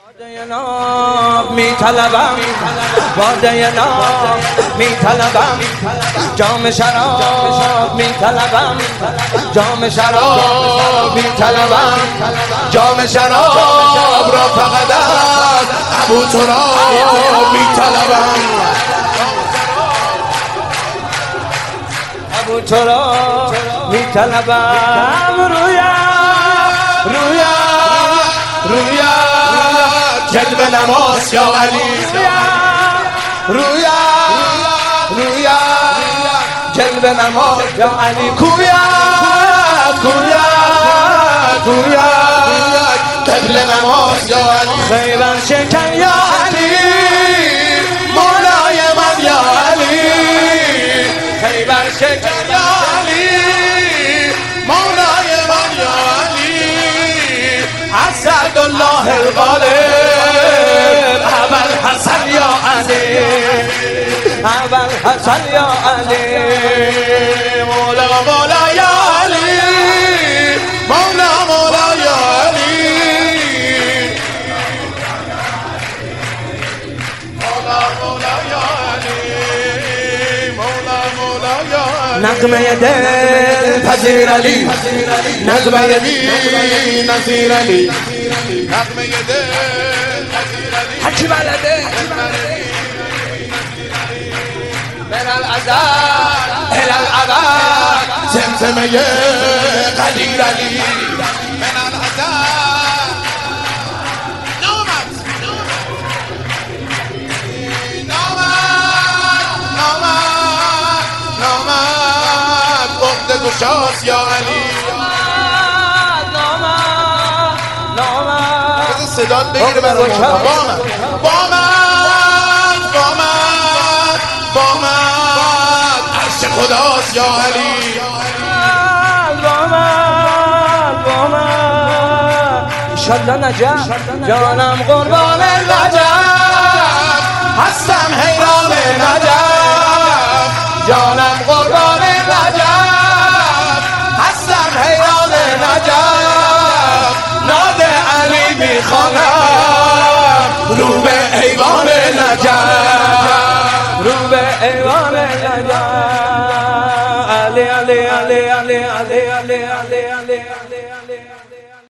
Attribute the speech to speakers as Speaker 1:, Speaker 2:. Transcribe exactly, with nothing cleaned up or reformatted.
Speaker 1: باده ناب می طلبم، باده ناب می طلبم، جام شراب می طلبم، جام شراب می طلبم، جام شراب را فقط از ابو تراب می طلبم، ابو تراب می طلبم. رویا رویا رویا جلب نماز یا علی، رویا رویا جلب نماز یا علی، کویا کویا کویا جلب نماز یا علی، خیبر شکن یا علی، مولای من یا علی، خیبر شکن یا علی، مولای من یا علی، اسدالله الغالب، حسن یا علی، اول حسن یا علی، مولا مولا یا علی، مولا مولا یا علی، مولا مولا یا علی، مولا مولا یا علی. نغمه دل پذیر علی، نغمه بی نظیر علی، نغمه دل حکی بلده من الازل الى الابد، زمزمه قدیر علی، من الازل نامت نامت نامت نامت عقد گشاست یا علی، صدات بگیره برای ما. با من با من با من با من عرش خداست یا علی، با من با من انشالله نجف، جانم قربان نجف، هستم حیران نجف، جانم قربان نجف، هستم حیران نجف، ناد علی میخوانم رو به ایوان نجف، رو به ایوان نجف، علی علی علی علی علی علی علی